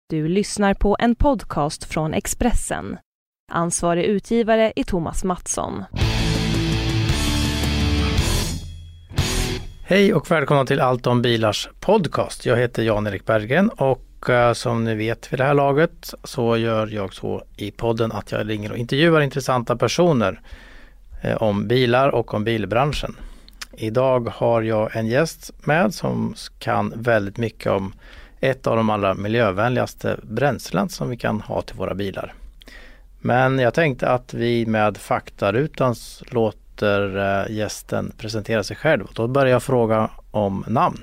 Du lyssnar på en podcast från Expressen. Ansvarig utgivare är Thomas Mattsson. Hej och välkomna till Allt om bilars podcast. Jag heter Jan-Erik Berggren och som ni vet vid det här laget så gör jag så i podden att jag ringer och intervjuar intressanta personer om bilar och om bilbranschen. Idag har jag en gäst med som kan väldigt mycket om ett av de allra miljövänligaste bränslen som vi kan ha till våra bilar. Men jag tänkte att vi med faktarutans låter gästen presentera sig själv. Och då börjar jag fråga om namn.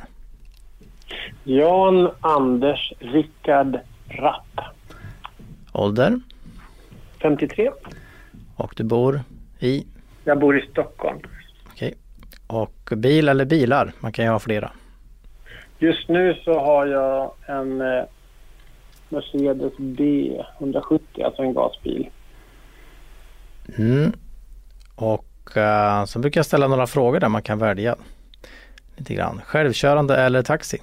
Jan Anders Rickard Rapp. Ålder? 53. Och du bor i? Jag bor i Stockholm. Okej. Och bil eller bilar? Man kan ju ha flera. Just nu så har jag en Mercedes B170, alltså en gasbil. Och så brukar jag ställa några frågor där man kan välja lite grann. Självkörande eller taxi?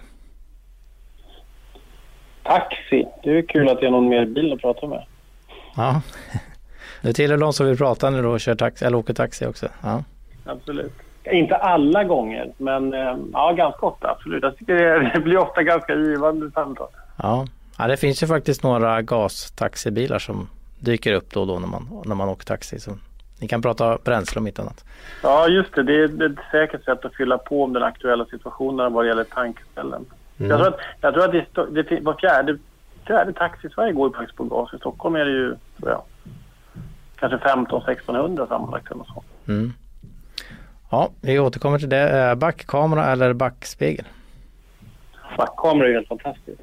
Taxi. Det är kul att det är någon mer bil att prata med. Ja. Du tillhör de som vill prata när du kör taxi eller åker taxi också. Ja. Absolut. Inte alla gånger, men ja, ganska ofta. Absolut. Jag tycker det blir ofta ganska givande samtal. Ja, det finns ju faktiskt några gastaxibilar som dyker upp då och då när man åker taxi. Så ni kan prata bränsle om mitt annat. Ja, just det. Det är ett säkert sätt att fylla på om den aktuella situationen vad det gäller tankställen. Jag tror att det var fjärde taxi i Sverige går ju faktiskt på gas. I Stockholm är det ju kanske 1500-1600 sammanlagt eller så. Ja, vi återkommer till det. Backkamera eller backspegel? Backkamera är helt fantastiskt.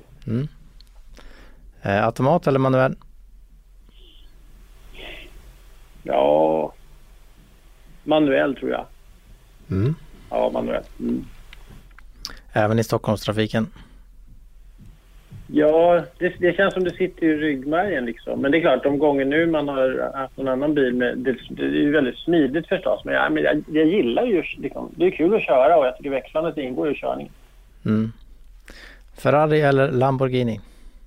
Automat eller manuell? Ja, manuell tror jag. Ja, manuell. Även i Stockholmstrafiken? Ja, det känns som det sitter i ryggmärgen liksom. Men det är klart, de gånger nu man har haft en annan bil med, det är ju väldigt smidigt förstås. Men jag gillar ju liksom, det är kul att köra och jag tycker växlandet ingår i körningen. Ferrari eller Lamborghini?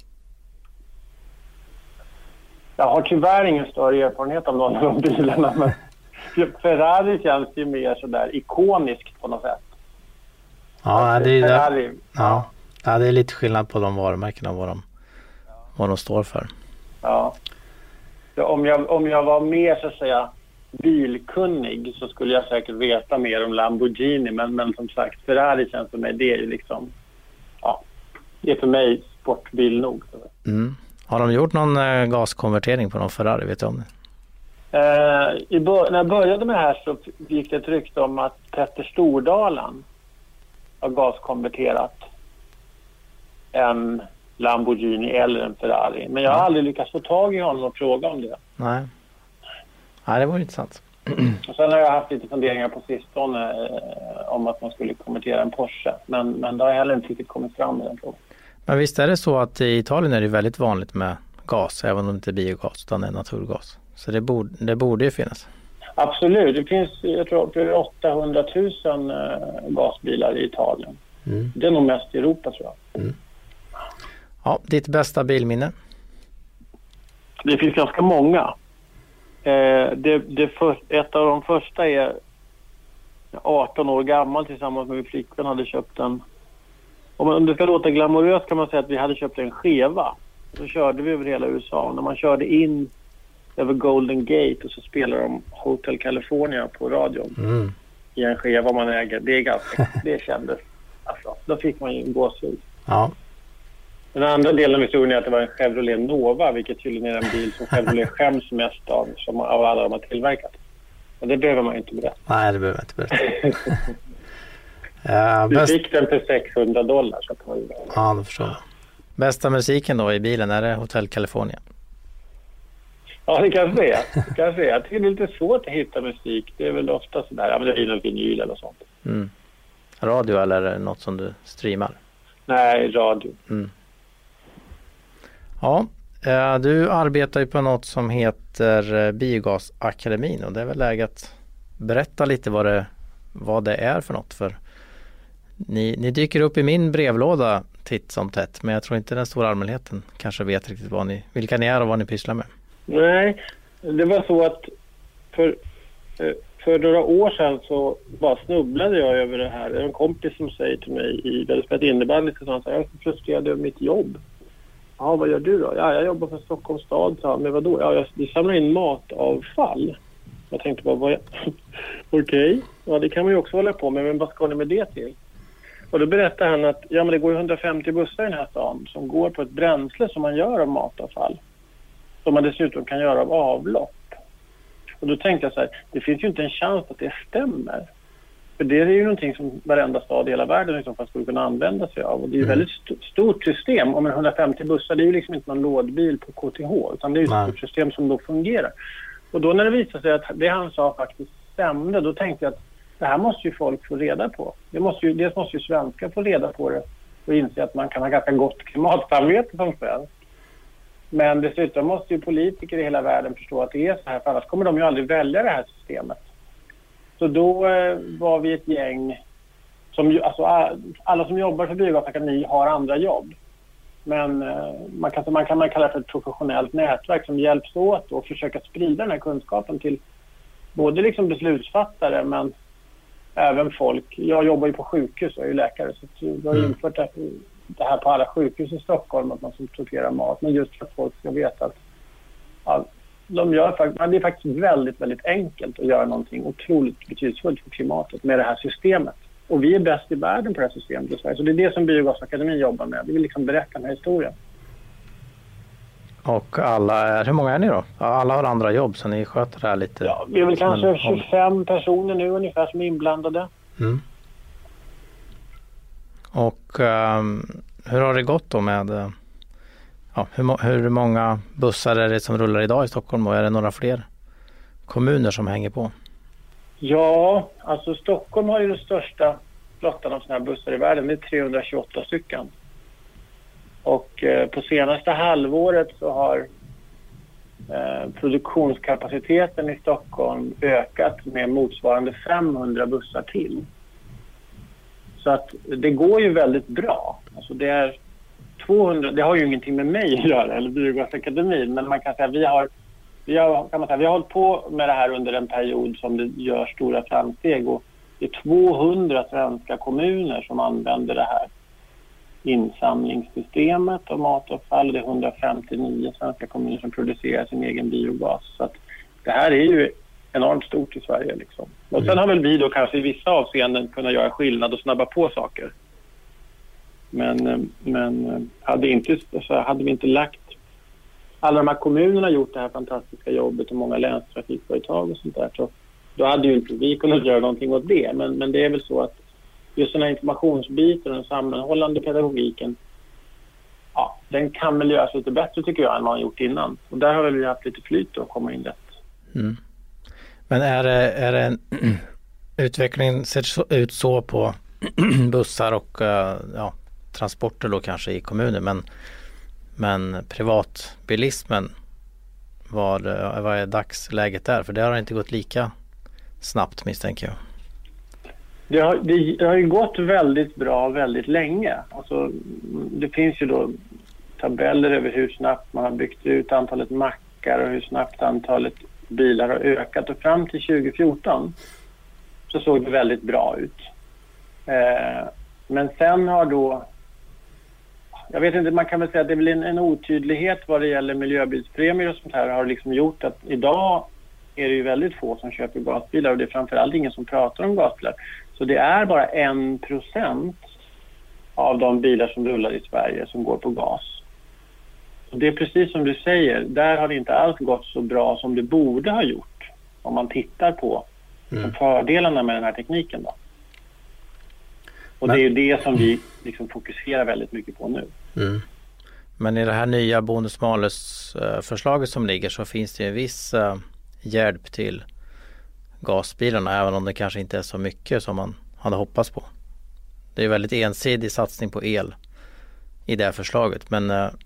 Jag har tyvärr ingen större erfarenhet av någon av de bilarna, men Ferrari känns ju mer sådär ikoniskt på något sätt. Ja, det är Ferrari. Ja, det är lite skillnad på de varumärkena vad de står för. Ja. Om jag var mer så att säga bilkunnig så skulle jag säkert veta mer om Lamborghini, men som sagt Ferrari känns för mig, det är ju liksom det är för mig sportbil nog. Har de gjort någon gaskonvertering på någon Ferrari, vet du om det? När jag började med det här så gick det ett rykte om att Petter Stordalen har gaskonverterat en Lamborghini eller en Ferrari. Men jag har aldrig lyckats få tag i honom och fråga om det. Nej, det var intressant. Och sen har jag haft lite funderingar på sistone om att man skulle konvertera en Porsche. Men det har heller inte riktigt kommit fram i den frågan. Men visst är det så att i Italien är det väldigt vanligt med gas, även om det inte är biogas utan det är naturgas. Så det borde ju finnas. Absolut, det finns jag tror 800 000 gasbilar i Italien. Det är nog mest i Europa tror jag. Ja, ditt bästa bilminne? Det finns ganska många. Ett av de första är 18 år gammal tillsammans med min flickvän hade köpt en. Om det ska låta glamoröst kan man säga att vi hade köpt en skeva. Så körde vi över hela USA. Och när man körde in över Golden Gate och så spelade de Hotel California på radion. I en skeva man äger. Det kändes. Alltså, då fick man ju en gåshud. Ja. Den andra delen av historien är att det var en Chevrolet Nova, vilket tydligen är en bil som Chevrolet skäms mest av alla de har tillverkat. Men det behöver man inte berätta. Nej, det behöver jag inte berätta. Du fick den för $600 så att det var ju bra. Ja, det förstår jag. Bästa musiken då i bilen, är det Hotel California? Ja, det kanske är. Jag tycker det är lite svårt att hitta musik. Det är väl ofta sådär, ja men det är någon vinyl eller sånt. Radio eller något som du streamar? Nej, radio. Ja, du arbetar ju på något som heter Biogasakademin och det är väl läge att berätta lite vad det är för något. För ni dyker upp i min brevlåda titt som tätt. Men jag tror inte den stora allmänheten kanske vet riktigt vilka ni är och vad ni pysslar med. Nej, det var så att för några år sedan så bara snubblade jag över det här. Det är en kompis som säger till mig vi hade spelat innebandy, så han sa, jag är frustrerad över mitt jobb. Ja, vad gör du då? Ja, jag jobbar för Stockholms stad. Så, men vadå? Ja, jag samlar in matavfall. Jag tänkte bara, okej. Ja, det kan man ju också hålla på med, men vad ska ni med det till? Och då berättade han att men det går 150 bussar i den här stan som går på ett bränsle som man gör av matavfall. Som man dessutom kan göra av avlopp. Och då tänkte jag så här, det finns ju inte en chans att det stämmer. För det är ju någonting som varenda stad i hela världen liksom skulle kunna använda sig av. Och det är ju ett väldigt stort system. Om 150 bussar, det är ju liksom inte någon lådbil på KTH. Utan det är ju ett stort system som då fungerar. Och då när det visade sig att det han sa faktiskt stämde, då tänkte jag att det här måste ju folk få reda på. Dels måste ju svenskar få reda på det och inse att man kan ha ganska gott klimatsamvete som svensk. Men dessutom måste ju politiker i hela världen förstå att det är så här, för annars kommer de ju aldrig välja det här systemet. Så då var vi ett gäng som, alltså alla som jobbar för Biogasakademi har andra jobb. Men man kan kalla det för ett professionellt nätverk som hjälps åt och försöka sprida den här kunskapen till både liksom beslutsfattare men även folk. Jag jobbar ju på sjukhus och är ju läkare, så jag har infört det här på alla sjukhus i Stockholm, att man sorterar mat. Men just för att folk ska veta att det är faktiskt väldigt, väldigt enkelt att göra någonting otroligt betydelsefullt för klimatet med det här systemet. Och vi är bäst i världen på det här systemet i Sverige. Så det är det som Biogasakademin jobbar med. Vi vill liksom berätta den här historien. Och hur många är ni då? Alla har andra jobb, så ni sköter det här lite. Ja, vi är väl kanske 25 personer nu ungefär som är inblandade. Mm. Och hur har det gått då med hur många bussar är det som rullar idag i Stockholm, och är det några fler kommuner som hänger på? Ja, alltså Stockholm har ju den största flottan av sådana här bussar i världen. Det är 328 stycken. Och på senaste halvåret så har produktionskapaciteten i Stockholm ökat med motsvarande 500 bussar till. Så att det går ju väldigt bra. Alltså det är 200, det har ju ingenting med mig att göra, eller Biogasakademin, men man kan säga vi har hållit på med det här under en period som det gör stora framsteg, och det är 200 svenska kommuner som använder det här insamlingssystemet av matavfall, och det är 159 svenska kommuner som producerar sin egen biogas. Så att det här är ju enormt stort i Sverige liksom. Och sen har väl vi då kanske i vissa avseenden kunnat göra skillnad och snabba på saker. Men hade vi inte lagt alla de här kommunerna gjort det här fantastiska jobbet och många länstrafikföretag och sånt där, så då hade ju inte vi kunnat göra någonting åt det. Men det är väl så att just den här informationsbiten och den sammanhållande pedagogiken, ja, den kan väl göras lite bättre tycker jag än man har gjort innan. Och där har väl vi haft lite flyt att komma in rätt. Mm. Men är det utvecklingen ser ut så på bussar och transporter då kanske i kommuner, men privatbilismen, vad är dagsläget där? För det har inte gått lika snabbt, misstänker jag. Det har ju gått väldigt bra väldigt länge. Alltså, det finns ju då tabeller över hur snabbt man har byggt ut antalet mackar och hur snabbt antalet bilar har ökat. Och fram till 2014 så såg det väldigt bra ut. Men sen har då, jag vet inte, man kan väl säga att det är väl en otydlighet vad det gäller miljöbilspremier och sånt här har liksom gjort att idag är det ju väldigt få som köper gasbilar, och det är framförallt ingen som pratar om gasbilar. Så det är bara 1% av de bilar som rullar i Sverige som går på gas. Och det är precis som du säger, där har det inte alls gått så bra som det borde ha gjort om man tittar på fördelarna med den här tekniken då. Och det är ju det som vi liksom fokuserar väldigt mycket på nu. Mm. Men i det här nya bonus-malus-förslaget som ligger så finns det en viss hjälp till gasbilarna, även om det kanske inte är så mycket som man hade hoppats på. Det är väldigt ensidig satsning på el i det här förslaget, men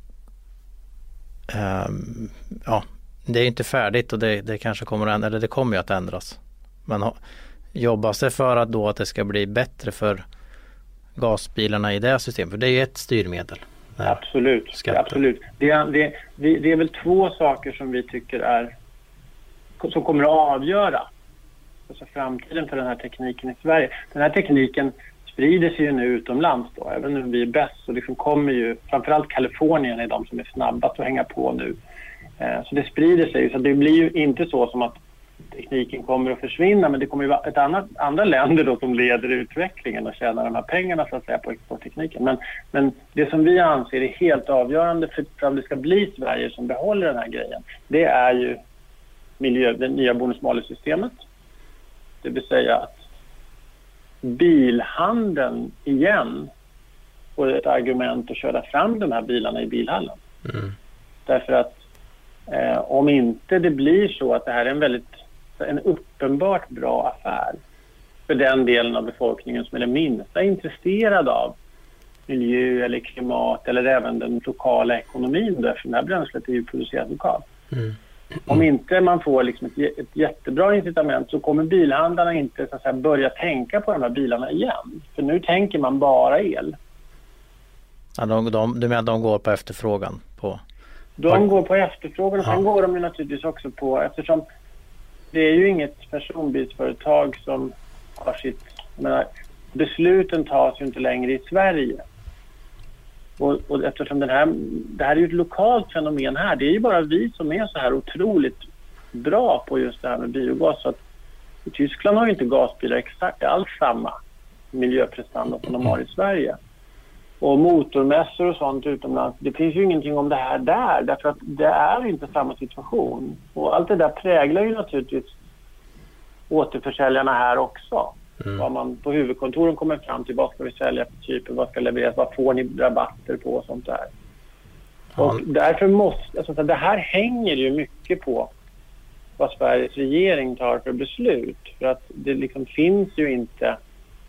det är inte färdigt, och det kanske det kommer ju att ändras. Men jobbas det för att det ska bli bättre för gasbilarna i det systemet? För det är ju ett styrmedel. Absolut. Det är väl två saker som vi tycker som kommer att avgöra alltså framtiden för den här tekniken i Sverige. Den här tekniken sprider sig ju nu utomlands då. Även om vi är bäst så liksom kommer ju, framförallt Kalifornien är de som är snabbast att hänga på nu. Så det sprider sig, så det blir ju inte så som att tekniken kommer att försvinna, men det kommer ju vara andra länder då som leder utvecklingen och tjänar de här pengarna så att säga på exporttekniken. Men det som vi anser är helt avgörande för att det ska bli Sverige som behåller den här grejen, det är ju det nya bonus-malus-systemet. Det vill säga att bilhandeln igen får ett argument att köra fram de här bilarna i bilhallen. Därför att om inte det blir så att det här är en uppenbart bra affär för den delen av befolkningen som är det minsta intresserad av miljö eller klimat eller även den lokala ekonomin, därför det här bränslet är ju producerat lokalt. Om inte man får liksom ett jättebra incitament så kommer bilhandlarna inte så att säga, börja tänka på de här bilarna igen. För nu tänker man bara el. Ja, du menar de går på efterfrågan? De går på efterfrågan och sen går de ju naturligtvis också på, eftersom det är ju inget personbilsföretag som har sitt, besluten tas ju inte längre i Sverige. Och eftersom det här är ju ett lokalt fenomen här, det är ju bara vi som är så här otroligt bra på just det här med biogas. Så att i Tyskland har ju inte gasbilar exakt alls samma miljöprestanda som de har i Sverige. Och motormässor och sånt utomlands, det finns ju ingenting om det här där, därför att det är inte samma situation. Och allt det där präglar ju naturligtvis återförsäljarna här också. Vad man på huvudkontoren kommer fram till, vad ska vi sälja för typer, vad ska levereras, vad får ni rabatter på och sånt där. Och därför måste, det här hänger ju mycket på vad Sveriges regering tar för beslut. För att det liksom finns ju inte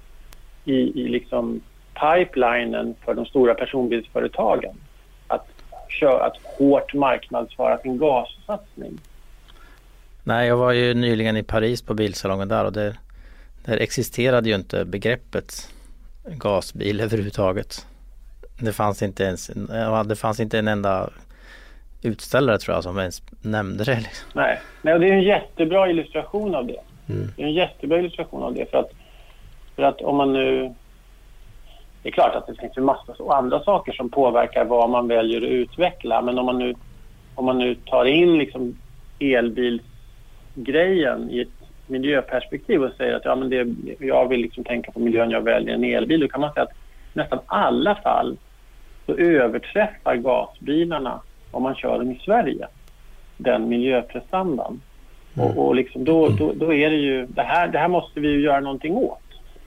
i liksom pipelinen för de stora personbilsföretagen att hårt marknadsföra sin gassatsning. Nej, jag var ju nyligen i Paris på bilsalongen där och där existerade ju inte begreppet gasbil överhuvudtaget. Det fanns inte en enda utställare tror jag som ens nämnde det. Liksom. Nej, och det är en jättebra illustration av det. Det är en jättebra illustration av det för att om man nu, det är klart att det finns en massa andra saker som påverkar vad man väljer att utveckla, men om man nu tar in liksom elbilsgrejen i ett miljöperspektiv och säger att jag vill liksom tänka på miljön, jag väljer en elbil, då kan man säga att nästan alla fall så överträffar gasbilarna om man kör dem i Sverige den miljöprestandan. Och liksom då är det ju det här måste vi ju göra någonting åt.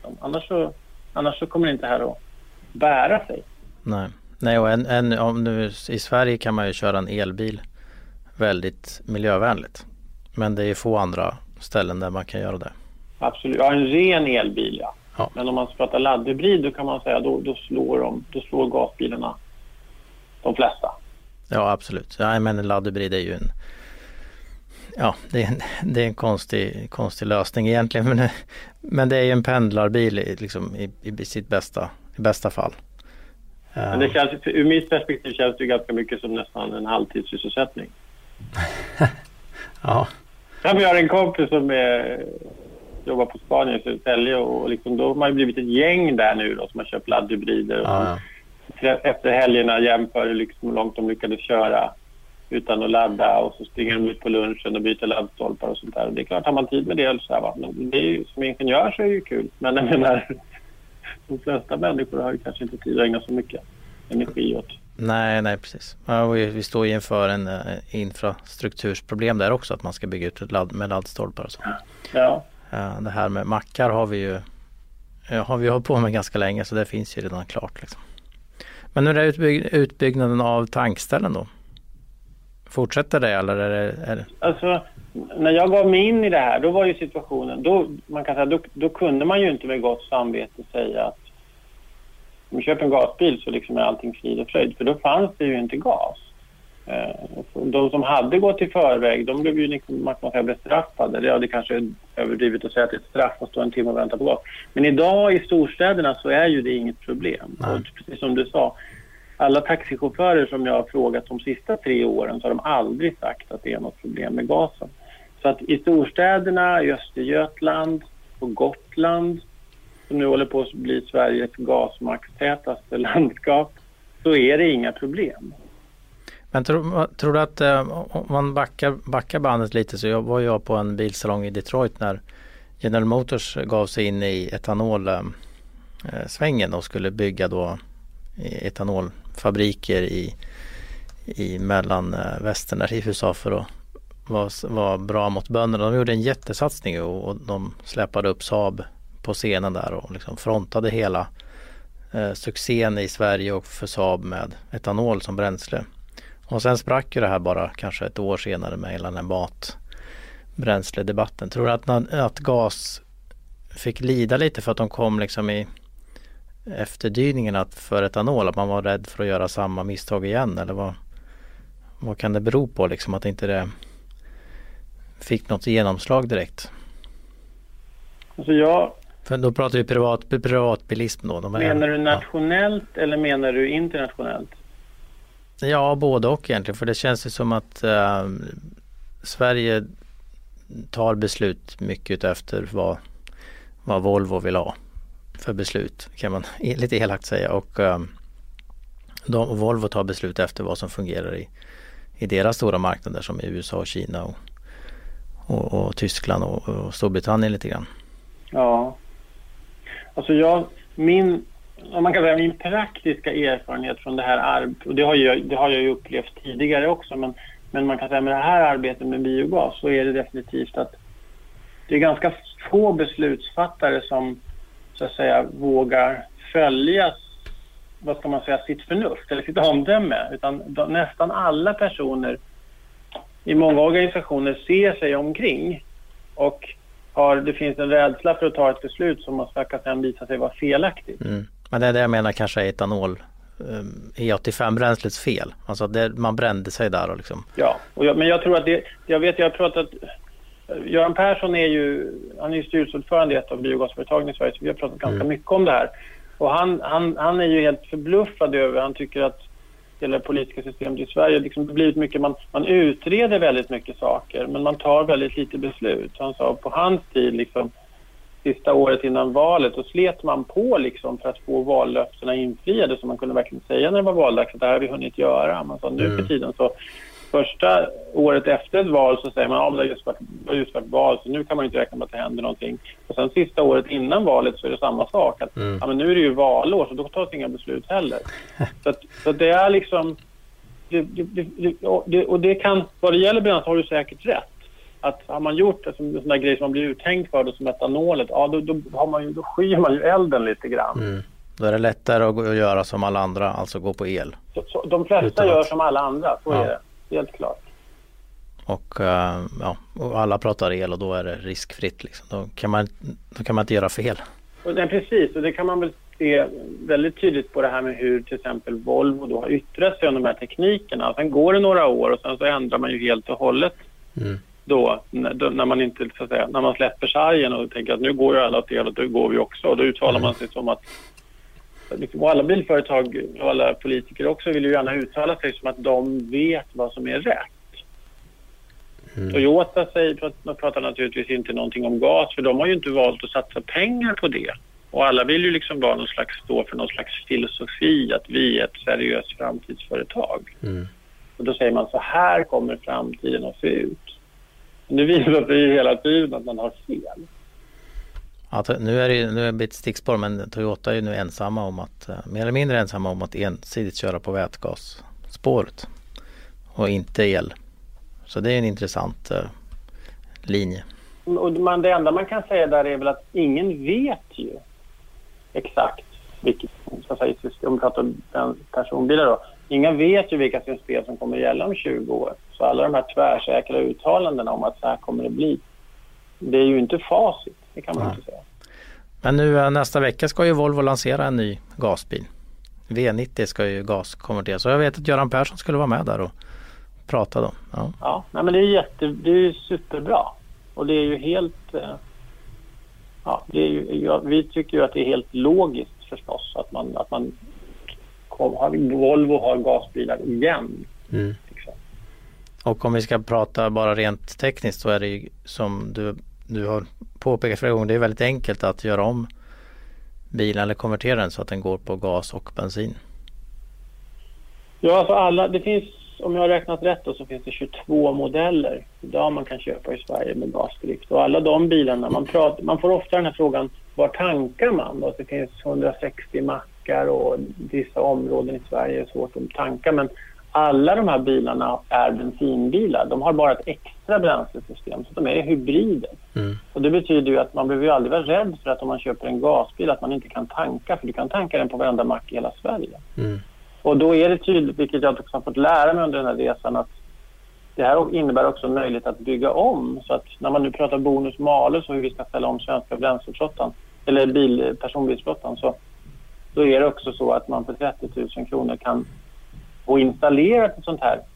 Annars så kommer det inte här att bära sig. Nej, och om nu i Sverige kan man ju köra en elbil väldigt miljövänligt. Men det är få andra ställen där man kan göra det. Absolut, ja, en ren elbil, ja. Men om man pratar laddhybrid, då kan man säga då slår gasbilarna de flesta. Ja, absolut. Ja, men en laddhybrid är ju det är en konstig lösning egentligen, men det är ju en pendlarbil liksom i sitt bästa fall. Men det känns, ur mitt perspektiv känns det ganska mycket som nästan en halvtidssysselsättning. Ja. Vi har en kompis som jobbar på Spanien i Södertälje och liksom, då har man ju blivit ett gäng där nu då, som har köpt laddhybrider och efter helgerna jämför liksom hur långt de lyckades köra utan att ladda, och så springer de ut på lunchen och byter laddstolpar och sånt där. Och det är klart, har man tid med det eller så här, va? Men det är ju, som ingenjör så är det ju kul. Men jag menar, de flesta människor har ju kanske inte tid att ägna så mycket energi åt. Nej, precis. Ja, vi står inför en infrastruktursproblem där också, att man ska bygga ut med laddstolpar och så. Ja. Det här med mackar har vi hållit på med ganska länge, så det finns ju redan klart. Liksom. Men hur är utbyggnaden av tankställen då? Fortsätter det eller är det? Alltså, när jag gav mig in i det här, då var ju situationen, då kunde man ju inte med gott samvete säga att om vi köper en gasbil så liksom är allting frid och fröjd, för då fanns det ju inte gas. de som hade gått i förväg, de blev ju liksom, man kan säga, bestraffade. Det kanske är överdrivet att säga att det är ett straff att stå en timme och vänta på gas. Men idag i storstäderna så är ju det inget problem. Och precis som du sa, alla taxichaufförer som jag har frågat de sista 3 åren så har de aldrig sagt att det är något problem med gasen. Så att i storstäderna, i Östergötland, på Gotland, som nu håller på att bli Sveriges gasmaxtätaste landskap, så är det inga problem. Men tror du att om man backar bandet lite, så var jag på en bilsalong i Detroit när General Motors gav sig in i etanolsvängen och skulle bygga då etanolfabriker i mellanvästern i USA för att vara bra mot bönderna. De gjorde en jättesatsning och de släppade upp Saab på scenen där och liksom frontade hela succén i Sverige och för Saab med etanol som bränsle. Och sen sprack ju det här bara kanske ett år senare med hela den här matbränsledebatten. Tror du att gas fick lida lite för att de kom liksom i efterdyningen för etanol, att man var rädd för att göra samma misstag igen, eller vad kan det bero på liksom, att inte det fick något genomslag direkt? Alltså för då pratar vi privatbilism då. Menar du nationellt eller menar du internationellt? Ja, både och egentligen, för det känns ju som att Sverige tar beslut mycket efter vad Volvo vill ha för beslut, kan man lite elakt säga, och Volvo tar beslut efter vad som fungerar i deras stora marknader som i USA och Kina och Tyskland och Storbritannien lite grann. Ja, alltså min praktiska erfarenhet från det här arbetet, och det har jag ju upplevt tidigare också, men man kan säga med det här arbetet med biogas så är det definitivt att det är ganska få beslutsfattare som så att säga vågar följa, vad ska man säga, sitt förnuft eller sitt omdöme, utan nästan alla personer i många organisationer ser sig omkring och det finns en rädsla för att ta ett beslut som ska sen visa sig vara felaktigt. Men det är det jag menar, kanske etanol E85-bränslets fel. Alltså man brände sig där och liksom. Ja, men jag tror att jag har pratat, Göran Persson är ju styrelseordförande i ett av biogasföretagen i Sverige, så vi har pratat ganska mycket om det här. Och han är ju helt förbluffad över, han tycker att hela det politiska systemet i Sverige liksom, det blivit mycket, man utreder väldigt mycket saker, men man tar väldigt lite beslut. Han sa på hans tid liksom, sista året innan valet, och slet man på liksom för att få vallöftena infriade, så man kunde verkligen säga när det var valdags att det här har vi hunnit göra. Man sa nu för tiden så första året efter ett val så säger man det har just varit val, så nu kan man inte räkna med att det händer någonting. Och sen sista året innan valet så är det samma sak, att men nu är det ju valår, så då tas inga beslut heller. Så det är liksom och det kan, vad det gäller bränsle har du säkert rätt. Att har man gjort det som en sån där grej som man blir uthängd för det, som etanolet, då skyr man ju elden lite grann. Då är det lättare att göra som alla andra, alltså gå på el. Så de flesta gör som alla andra, så är det. Helt klart. Och alla pratar el och då är det riskfritt liksom. Då kan man inte göra fel. Precis, och det kan man väl se väldigt tydligt på det här med hur till exempel Volvo då har yttrat sig om de här teknikerna. Sen går det några år och sen så ändrar man ju helt och hållet då när man inte, så att säga, när man släpper sargen och tänker att nu går ju alla åt el och då går vi också, och då uttalar man sig som att och alla bilföretag och alla politiker också vill ju gärna uttala sig som att de vet vad som är rätt. Toyota pratar naturligtvis inte någonting om gas, för de har ju inte valt att satsa pengar på det. Och alla vill ju liksom vara stå för någon slags filosofi att vi är ett seriöst framtidsföretag. Och då säger man så här kommer framtiden att se ut. Men det visar sig ju hela tiden att man har fel. Ja, nu är det ett stickspår, men Toyota är ju nu ensamma om att, mer eller mindre ensamma om att ensidigt köra på vätgasspåret och inte el. Så det är en intressant linje. Och det enda man kan säga där är väl att ingen vet ju exakt vilket, så att säga, system, om vi pratar om personbilar då. Ingen vet ju vilka system som kommer gälla om 20 år. Så alla de här tvärsäkra uttalandena om att så här kommer det bli, det är ju inte facit. Det kan man inte säga. Men nu nästa vecka ska ju Volvo lansera en ny gasbil. V90 ska ju gaskonverteras. Så jag vet att Göran Persson skulle vara med där och prata då. Ja, Ja, nej, men det är ju superbra. Och det är ju helt... vi tycker ju att det är helt logiskt förstås att Volvo har gasbilar igen. Liksom. Och om vi ska prata bara rent tekniskt så är det ju som du har påpekat flera gånger, det är väldigt enkelt att göra om bilen eller konvertera den så att den går på gas och bensin. Ja, alltså det finns, om jag har räknat rätt då, så finns det 22 modeller idag man kan köpa i Sverige med gasdrift. Och alla de bilarna, man får ofta den här frågan, var tankar man? Och det finns 160 mackar och vissa områden i Sverige är svårt att tanka. Men alla de här bilarna är bensinbilar. De har bara ett extra bränslesystem, så de är hybrider. Och det betyder ju att man behöver ju aldrig vara rädd för att om man köper en gasbil att man inte kan tanka. För du kan tanka den på varenda mack i hela Sverige. Och då är det tydligt, vilket jag också har fått lära mig under den här resan, att det här innebär också en möjlighet att bygga om. Så att när man nu pratar bonus malus och hur vi ska ställa om svenska bränsleflottan eller personbilsflottan, så då är det också så att man för 30 000 kronor kan få installerat ett sånt här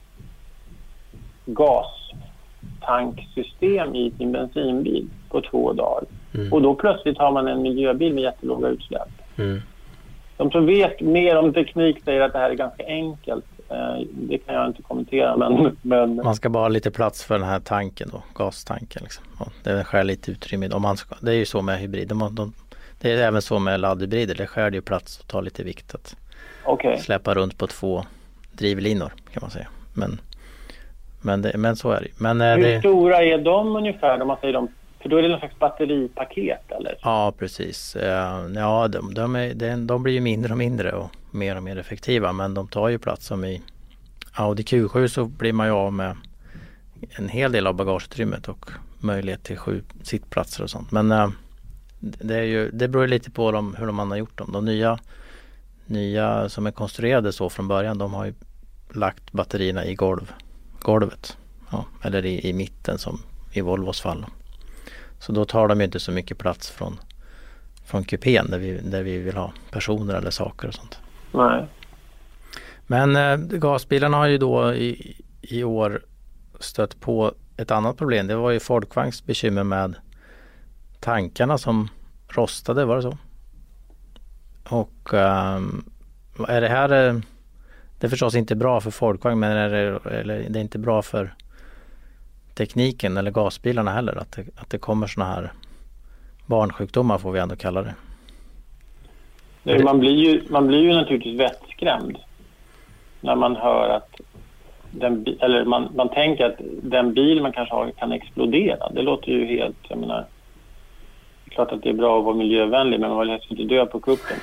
gastanksystem i sin bensinbil på 2 dagar. Och då plötsligt har man en miljöbil med jättelåga utsläpp. De som vet mer om teknik säger att det här är ganska enkelt. Det kan jag inte kommentera. Men... Man ska bara ha lite plats för den här tanken då, gastanken. Liksom. Det skär lite utrymme. Det är ju så med hybrid. Det är även så med laddhybrider. Det skär ju plats och tar lite vikt att släppa runt på 2 drivlinor kan man säga. Men så är det. Men, hur stora är de ungefär? Om man säger dem? För då är det någon slags batteripaket, eller? Ja, precis. Ja, de blir ju mindre och mindre och mer effektiva. Men de tar ju plats. Som i Audi Q7 så blir man ju av med en hel del av bagageutrymmet och möjlighet till 7 sittplatser och sånt. Men det beror lite på hur man har gjort dem. De nya som är konstruerade så från början, de har ju lagt batterierna i golvet. Ja, eller i mitten som i Volvos fall. Så då tar de ju inte så mycket plats från kupén där vi vill ha personer eller saker och sånt. Nej. Men gasbilarna har ju då i år stött på ett annat problem. Det var ju Folkvagns bekymmer med tankarna som rostade, var det så? Och är det här, det är förstås inte bra för Folkvagn, men det är inte bra för tekniken eller gasbilarna heller att det kommer såna här barnsjukdomar, får vi ändå kalla det. Man blir ju naturligtvis vettskrämd när man hör att man tänker att den bil man kanske har kan explodera. Det låter ju helt, jag menar, det är klart att det är bra att vara miljövänlig, men man vill helst inte dö på kuppen.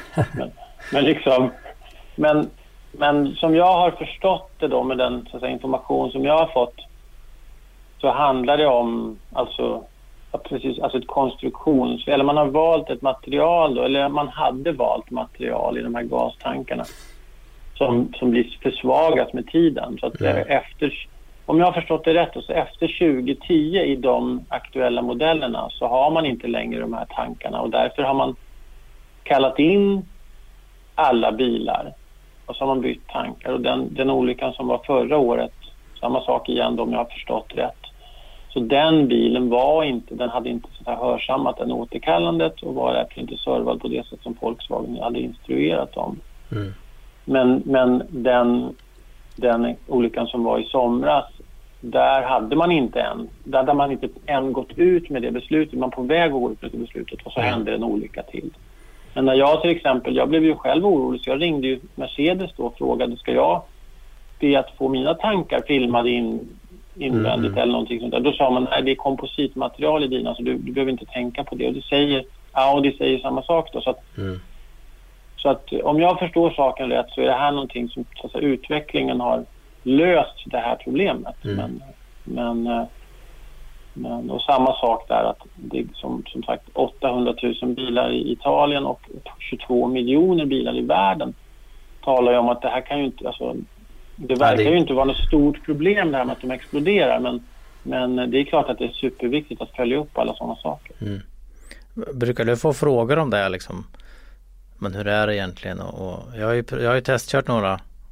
Men som jag har förstått det då med den så att säga, information som jag har fått, så handlar det om alltså ett konstruktionsfel. Eller man har valt ett material då, eller man hade valt material i de här gastankarna som blir försvagas med tiden. Så att om jag har förstått det rätt, så efter 2010 i de aktuella modellerna så har man inte längre de här tankarna, och därför har man kallat in alla bilar och så har man bytt tankar. Och den olyckan som var förra året, samma sak igen då, om jag har förstått rätt. Så den bilen hade inte så här hörsammat den återkallandet och var därför inte servad på det sätt som Volkswagen hade instruerat om. Men den olyckan som var i somras, där hade man inte än gått ut med det beslutet. Man på väg att gå ut med det beslutet, och så hände en olycka till. Men när jag blev ju själv orolig, så jag ringde ju Mercedes då och frågade, ska jag be att få mina tankar filmade invändigt eller någonting sånt där. Då sa man, nej, det är kompositmaterial i dina, så du behöver inte tänka på det. Och Audi säger samma sak då. Så att om jag förstår saken rätt, så är det här någonting som så att säga, utvecklingen har löst det här problemet. Men och samma sak där, att det är som sagt 800 000 bilar i Italien och 22 miljoner bilar i världen talar ju om att det här kan ju inte, alltså det verkar ju inte vara något stort problem det här med att de exploderar, men det är klart att det är superviktigt att följa upp alla sådana saker. Brukar du få frågor om det här liksom? Men hur är det egentligen? Och jag har ju testkört några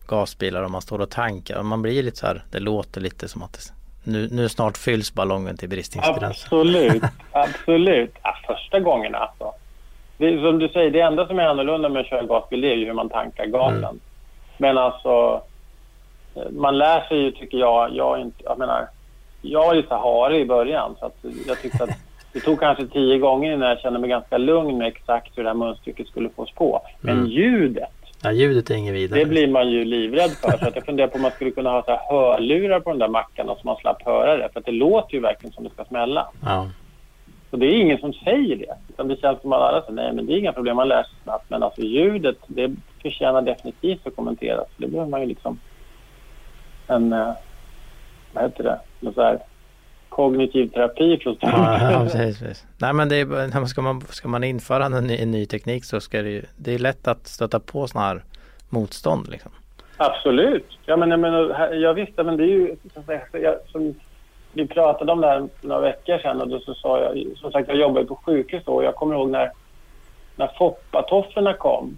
gasbilar om man står och tankar. Och man blir lite så här, det låter lite som att nu snart fylls ballongen till bristningsgränsen. Absolut. Ja, första gången alltså. Det, som du säger, det enda som är annorlunda med att köra gasbil är ju hur man tankar gasen. Men alltså, man lär sig ju, tycker jag menar, jag är ju så harig i början, så att jag tyckte att det tog kanske 10 gånger innan jag kände mig ganska lugn med exakt hur det här munstycket skulle fås på. Men ljudet är inget vidare. Det blir man ju livrädd för. Så att jag funderar på om man skulle kunna ha så här hörlurar på den där mackarna så man slapp höra det. För att det låter ju verkligen som det ska smälla. Ja. Så det är ingen som säger det. Utan det känns som att alla säger, nej men det är inga problem, man lär sig snabbt. Men alltså ljudet, det förtjänar definitivt att kommenteras. Det behöver man ju liksom vad heter det? Något så här kognitiv terapi för ja, precis. Nej, men det är, ska man införa en ny teknik så ska det är lätt att stöta på såna här motstånd liksom. Absolut. Ja, men jag visste, men det är ju som vi pratade om det här några veckor sedan, och då så sa jag, som sagt, jag jobbade på sjukhus då, och jag kommer ihåg när foppatofflorna kom.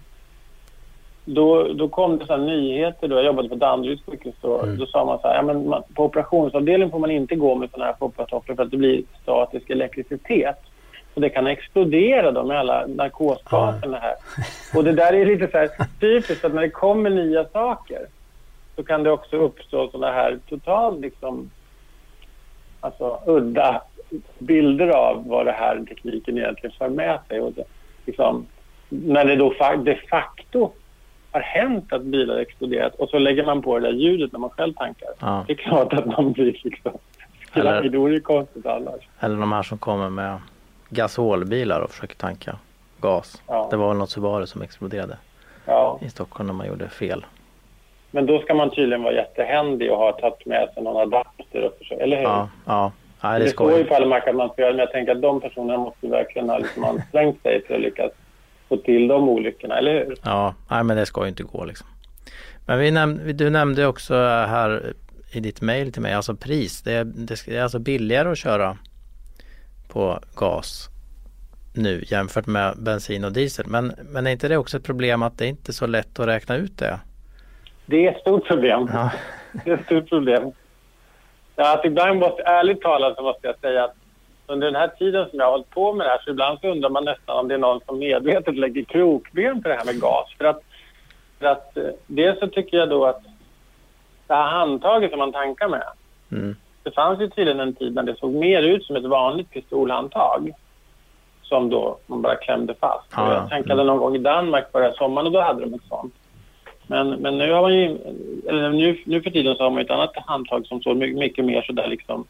Då kom det så här nyheter då. Jag jobbade på Danderyds sjukhus då sa man så här, ja, men på operationsavdelningen får man inte gå med sådana här foppatofflor för att det blir statisk elektricitet. Och det kan explodera då med alla narkosgaserna här. Och det där är lite så här typiskt att när det kommer nya saker så kan det också uppstå sådana här totalt liksom, alltså udda bilder av vad det här tekniken egentligen för med sig. Och det, liksom, när det då de facto har hänt att bilar exploderat och så lägger man på det där ljudet när man själv tankar. Ja. Det är klart att man blir liksom skraj, då är det konstigt annars. Eller de här som kommer med gasolbilar och försöker tanka gas. Ja. Det var väl något Subaru som exploderade i Stockholm när man gjorde fel. Men då ska man tydligen vara jättehändig och ha tagit med sig någon adapter och försöka, eller hur? Ja. Nej, det står ju på alla mackar man ska göra, men jag tänker att de personerna måste verkligen ha liksom ansträngt sig för att lyckas få till de olyckorna, eller hur? Ja, nej, men det ska ju inte gå liksom. Men du nämnde också här i ditt mejl till mig, alltså pris. Det är alltså billigare att köra på gas nu jämfört med bensin och diesel. Men är inte det också ett problem att det inte är så lätt att räkna ut det? Det är ett stort problem. Ja. Det är ett stort problem. Ja, att ibland ärligt talat så måste jag säga att under den här tiden som jag har hållit på med det här, så ibland så undrar man nästan om det är någon som medvetet lägger krokben för det här med gas. För att dels så tycker jag då att det här handtaget som man tankar med, det fanns ju tydligen en tid när det såg mer ut som ett vanligt pistolhandtag som då man bara klämde fast. Ja, jag tankade någon gång i Danmark förra sommaren och då hade de ett sånt. Men nu har man ju, eller nu för tiden så har man ett annat handtag som såg mycket mer så där liksom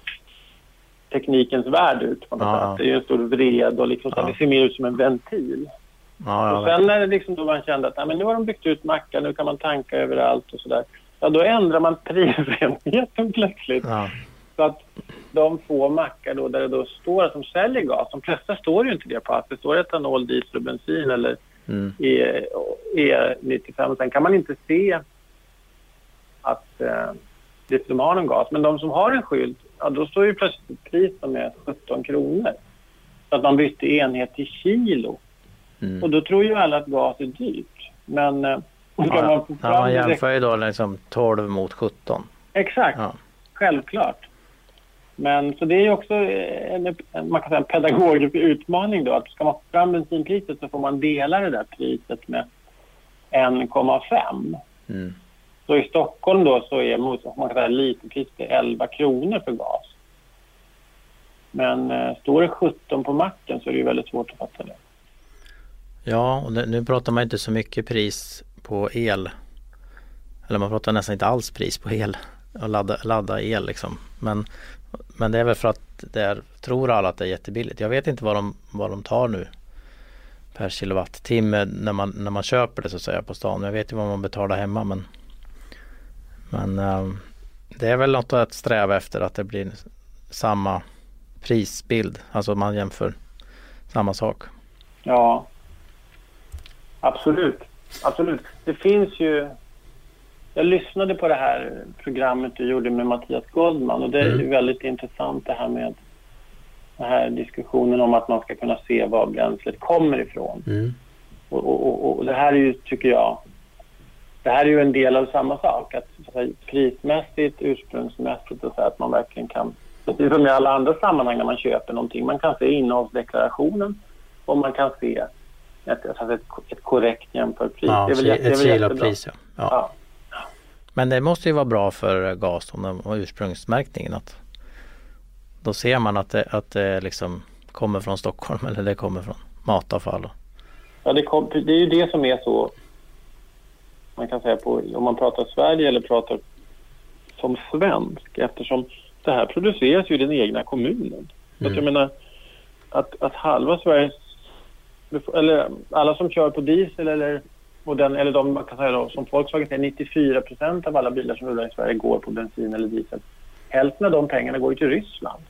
teknikens värld ut på något sätt. Det är ju en stor vred och liksom så det ser mer ut som en ventil. Och sen när det liksom då man kände att men nu har de byggt ut mackar, nu kan man tanka överallt och sådär. Ja, då ändrar man prisenheten plötsligt. Ja. Så att de få mackar då där det då står att de säljer gas, de flesta står ju inte det på att det står etanol, diesel och bensin eller E95. Sen kan man inte se att de har någon gas. Men de som har en skylt, ja, då står ju plötsligt ett pris som är 17 kronor. Så att man bytte enhet till kilo. Och då tror ju alla att gas är dyrt. Men man jämför ju då liksom 12 mot 17. Exakt, självklart. Men så det är ju också man kan säga en pedagogisk utmaning då. Att ska man få fram bensinpriset så får man dela det där priset med 1,5. Så i Stockholm då så är man kan säga literpriset 11 kronor för gas. Men står det 17 på macken så är det ju väldigt svårt att fatta det. Ja, och nu pratar man inte så mycket pris på el. Eller man pratar nästan inte alls pris på el. Och ladda el liksom. Men det är väl för att tror alla att det är jättebilligt. Jag vet inte vad de tar nu per kilowattimme när man köper det så att säga på stan. Jag vet ju vad man betalar hemma, men det är väl något att sträva efter att det blir samma prisbild. Alltså man jämför samma sak. Ja, absolut. Det finns ju. Jag lyssnade på det här programmet du gjorde med Mattias Goldman och det är ju väldigt intressant det här med den här diskussionen om att man ska kunna se var bränslet kommer ifrån. Och det här är ju, tycker jag, det här är ju en del av samma sak. Att prismässigt, ursprungsmässigt och så att man verkligen kan, precis som i alla andra sammanhang när man köper någonting, man kan se innehållsdeklarationen och man kan se ett korrekt jämförpris. Ja, det är väl ett kilopris. Ja. Ja. Men det måste ju vara bra för gas om de har ursprungsmärkningen. Att då ser man att det liksom kommer från Stockholm eller det kommer från matavfall. Ja, det är ju det som är så, man kan säga om man pratar Sverige eller pratar som svensk, eftersom det här produceras ju i den egna kommunen. Så att jag menar att halva Sveriges, eller alla som kör på diesel eller de, man kan säga då, som Volkswagen säger, 94% av alla bilar som rullar i Sverige går på bensin eller diesel. Hälften av de pengarna går ju till Ryssland.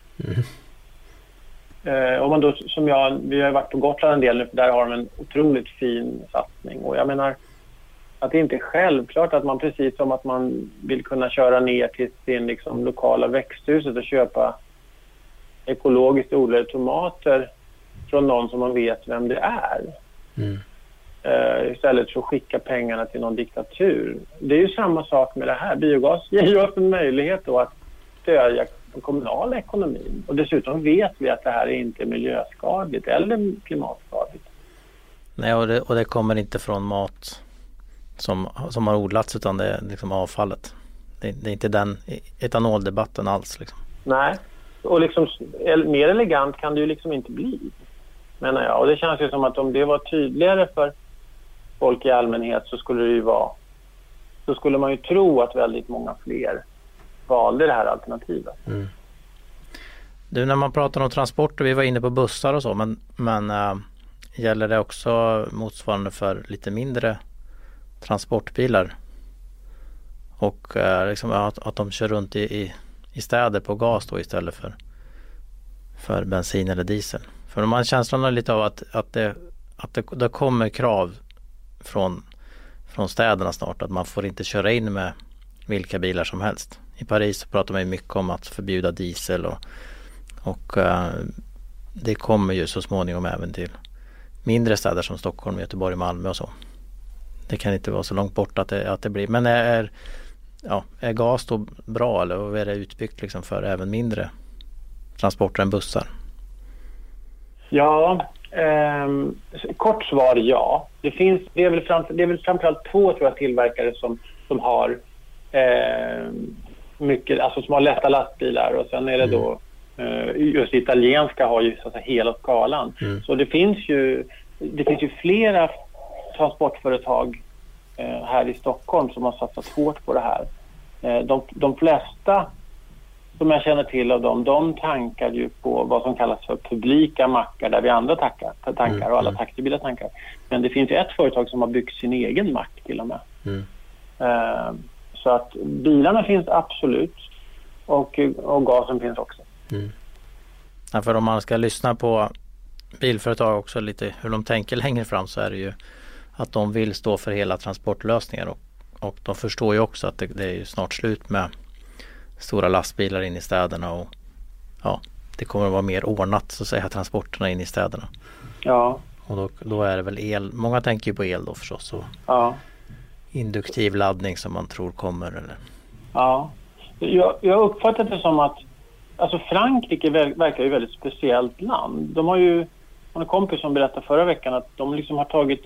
Om man då, vi har varit på Gotland en del nu, för där har de en otroligt fin satsning. Och jag menar att det inte är självklart att man, precis som att man vill kunna köra ner till sin liksom lokala växthuset och köpa ekologiskt odlade tomater från någon som man vet vem det är. Istället för att skicka pengarna till någon diktatur. Det är ju samma sak med det här. Biogas ger ju oss en möjlighet då att stödja den kommunala ekonomin. Och dessutom vet vi att det här är inte miljöskadligt eller klimatskadligt. Nej, och det kommer inte från mat som har odlats, utan det är liksom avfallet. Det är inte den etanoldebatten alls. Liksom. Nej, och liksom, mer elegant kan det ju liksom inte bli, menar jag. Och det känns ju som att om det var tydligare för folk i allmänhet så skulle man ju tro att väldigt många fler valde det här alternativet. Du, när man pratar om transporter, vi var inne på bussar och så, men gäller det också motsvarande för lite mindre transportbilar? Och liksom att de kör runt i städer på gas då istället för bensin eller diesel. För man känslan lite av att det kommer krav från städerna snart, att man får inte köra in med vilka bilar som helst. I Paris så pratar man ju mycket om att förbjuda diesel och det kommer ju så småningom även till mindre städer som Stockholm, Göteborg, Malmö och så. Det kan inte vara så långt bort att det blir. Men är gas då bra, eller är det utbyggt liksom för även mindre transporter än bussar? Ja, kort svar ja. Det är väl framförallt två, tror jag, tillverkare som har mycket, alltså som har lätta lastbilar, och sen är det då just italienska har ju så att säga hela skalan. Så det finns ju flera transportföretag här i Stockholm som har satsat hårt på det här. De flesta som jag känner till av dem, de tankar ju på vad som kallas för publika mackar, där vi andra tankar och alla taxibilar tankar. Men det finns ju ett företag som har byggt sin egen mack till och med. Så att bilarna finns absolut, och gasen finns också. Ja, för om man ska lyssna på bilföretag också lite hur de tänker längre fram, så är det ju att de vill stå för hela transportlösningar, och de förstår ju också att det är ju snart slut med stora lastbilar in i städerna, och det kommer att vara mer ordnat, så att säga, transporterna in i städerna. Ja. Och då är det väl el. Många tänker ju på el då förstås, och induktiv laddning som man tror kommer. Eller? Ja, jag uppfattar det som att alltså Frankrike verkar ju ett väldigt speciellt land. De har ju en kompis som berättade förra veckan att de liksom har tagit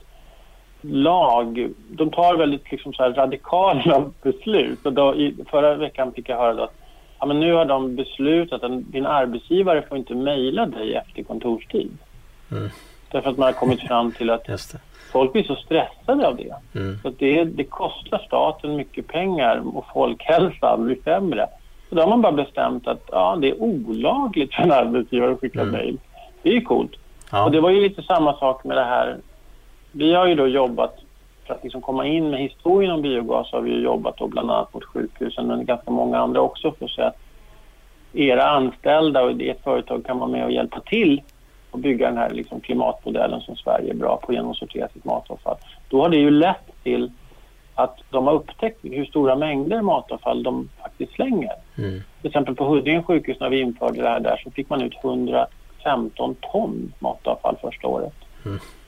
de tar väldigt liksom så här radikala beslut. Och då, förra veckan fick jag höra att men nu har de beslutat att din arbetsgivare får inte mejla dig efter kontorstid. Därför att man har kommit fram till att folk blir så stressade av det. Så att det kostar staten mycket pengar och folkhälsan blir sämre. Så då har man bara bestämt att det är olagligt för en arbetsgivare att skicka mejl. Det är ju coolt. Ja. Och det var ju lite samma sak med det här. Vi har ju då jobbat för att liksom komma in med historien om biogas, har vi ju jobbat då bland annat mot sjukhusen, men ganska många andra också, för att säga att era anställda och ert företag kan vara med och hjälpa till och bygga den här liksom klimatmodellen som Sverige är bra på genom att sortera sitt matavfall. Då har det ju lett till att de har upptäckt hur stora mängder matavfall de faktiskt slänger. Till exempel på Huddinge sjukhus, när vi införde det här där, så fick man ut 115 ton matavfall första året.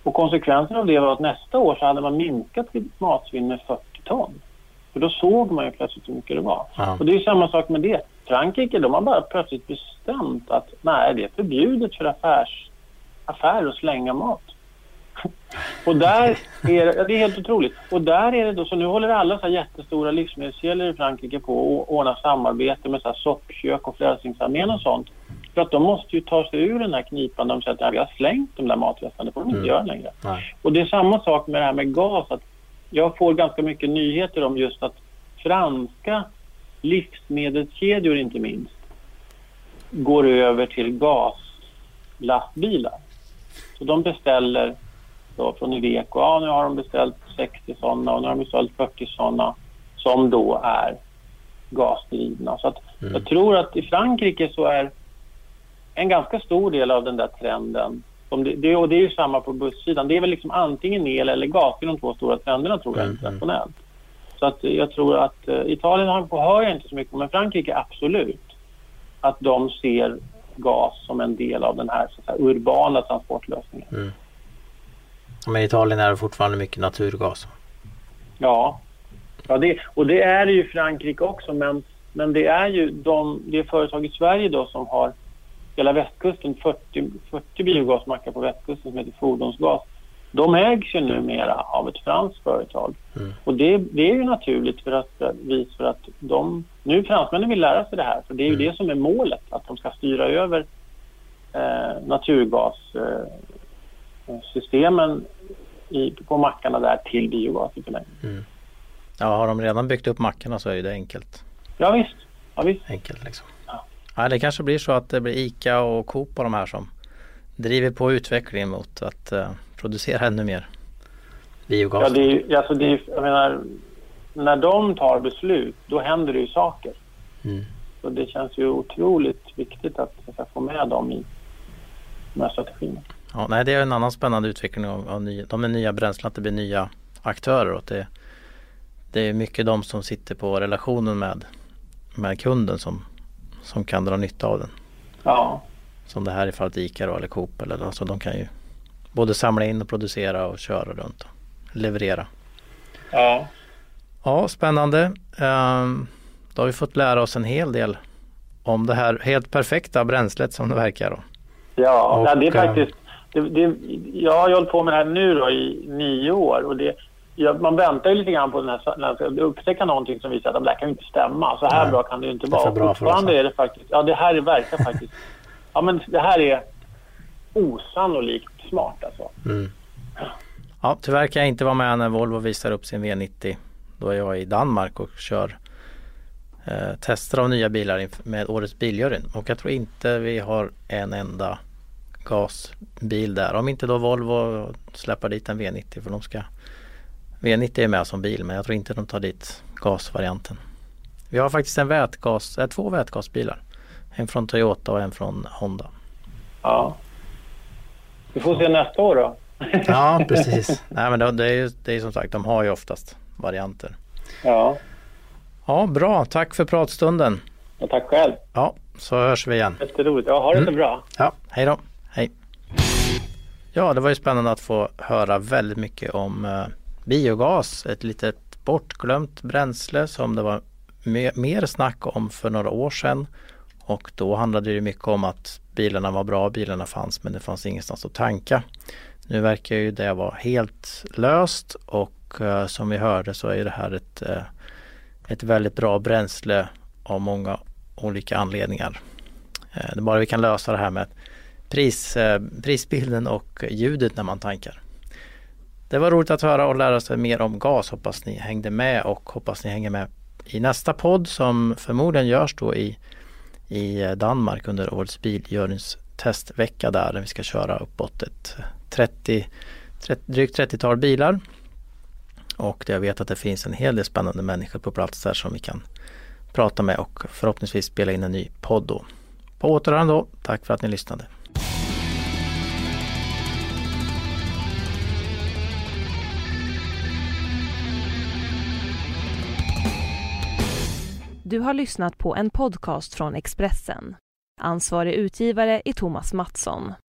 Och konsekvensen av det var att nästa år så hade man minskat sitt matsvinn med 40 ton. För då såg man ju plötsligt hur mycket det var. Ja. Och det är ju samma sak med det. Frankrike, de har bara plötsligt bestämt att nej, det är förbjudet för affärer att slänga mat. Och där är det är helt otroligt. Och där är det då, så nu håller alla så här jättestora livsmedelskedjor i Frankrike på att ordna samarbete med så här soppkök och Frälsningsarmén och sånt. För att de måste ju ta sig ur den här knipan. De säger att vi har slängt de där matresterna, det får de inte göra längre. Nej. Och det är samma sak med det här med gas. Att jag får ganska mycket nyheter om just att franska livsmedelskedjor inte minst går över till gaslastbilar. Så de beställer då från Iveco, ja nu har de beställt 60 sådana och nu har de beställt 40 sådana som då är gasdrivna. Så att jag tror att i Frankrike så är en ganska stor del av den där trenden, och det är ju samma på bussidan, det är väl liksom antingen el eller gas, det är de två stora trenderna tror jag internationellt. Så att jag tror att Italien hör jag inte så mycket om, men Frankrike absolut. Att de ser gas som en del av den här, så att säga, urbana transportlösningen. Mm. Men i Italien är det fortfarande mycket naturgas. Ja det är ju Frankrike också, men det är ju det företag i Sverige då som har hela västkusten, 40 biogasmackar på västkusten som heter Fordonsgas. De ägs ju numera av ett franskt företag. Och det är ju naturligt för att nu fransmännen vill lära sig det här, för det är ju det som är målet, att de ska styra över naturgassystemen på mackarna där till biogas i förlängningen. Ja, har de redan byggt upp mackarna så är det enkelt. Ja visst. Enkelt liksom. Ja, det kanske blir så att det blir ICA och Coop och de här som driver på utvecklingen mot att producera ännu mer biogas. Ja, jag menar, när de tar beslut, då händer det ju saker. Så det känns ju otroligt viktigt att få med dem i de här strategierna. Ja, nej, det är en annan spännande utveckling av de nya bränslen, att det blir nya aktörer, och det är mycket de som sitter på relationen med kunden som kan dra nytta av den. Ja. Som det här i fallet ICA då, eller Coop, eller alltså de kan ju både samla in och producera och köra runt och leverera. Ja, spännande. Då har vi fått lära oss en hel del om det här helt perfekta bränslet som det verkar då. Ja, det är faktiskt jag har hållit på med det här nu då i 9 år, och man väntar ju lite grann på den här, upptäcka någonting som visar att det här kan inte stämma. Så här bra kan det ju inte vara. Fortfarande är det faktiskt, det här verkar faktiskt, men det här är osannolikt smart alltså. Ja, tyvärr kan jag inte vara med när Volvo visar upp sin V90. Då är jag i Danmark och kör tester av nya bilar med årets biljury. Och jag tror inte vi har en enda gasbil där. Om inte då Volvo släpper dit en V90, för V90 är med som bil, men jag tror inte de tar dit gasvarianten. Vi har faktiskt 2 vätgasbilar. En från Toyota och en från Honda. Ja. Vi får se nästa år då. Ja, precis. Nej, men det är som sagt, de har ju oftast varianter. Ja. Ja, bra. Tack för pratstunden. Ja, tack själv. Ja, så hörs vi igen. Jätteroligt. Ja, ha det så bra. Ja, hej då. Hej. Ja, det var ju spännande att få höra väldigt mycket om biogas. Ett litet bortglömt bränsle som det var mer snack om för några år sedan. Och då handlade det mycket om att bilarna var bra, bilarna fanns, men det fanns ingenstans att tanka. Nu verkar ju det vara helt löst, och som vi hörde så är det här ett väldigt bra bränsle av många olika anledningar. Det är bara vi kan lösa det här med prisbilden och ljudet när man tankar. Det var roligt att höra och lära sig mer om gas. Hoppas ni hängde med, och hoppas ni hänger med i nästa podd som förmodligen görs då i Danmark under årets biljuryns testvecka, där vi ska köra uppåt ett drygt 30-tal bilar. Och jag vet att det finns en hel del spännande människor på plats där som vi kan prata med och förhoppningsvis spela in en ny podd då. På återhörande då. Tack för att ni lyssnade. Du har lyssnat på en podcast från Expressen. Ansvarig utgivare är Thomas Mattsson.